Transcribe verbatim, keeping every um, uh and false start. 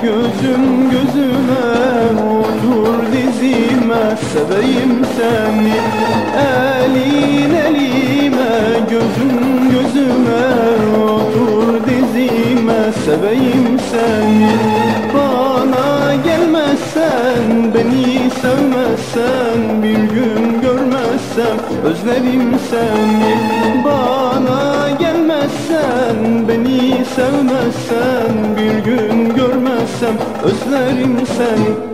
gözüm gözüme, otur dizime, seveyim seni. Elin elime, gözüm gözüme, otur dizime, seveyim seni. Bana gelmezsen, beni sevmezsen, bir gün görmezsem özlerim seni. Bana gelmezsen, beni sevmezsen, bir gün görmezsem özlerim seni.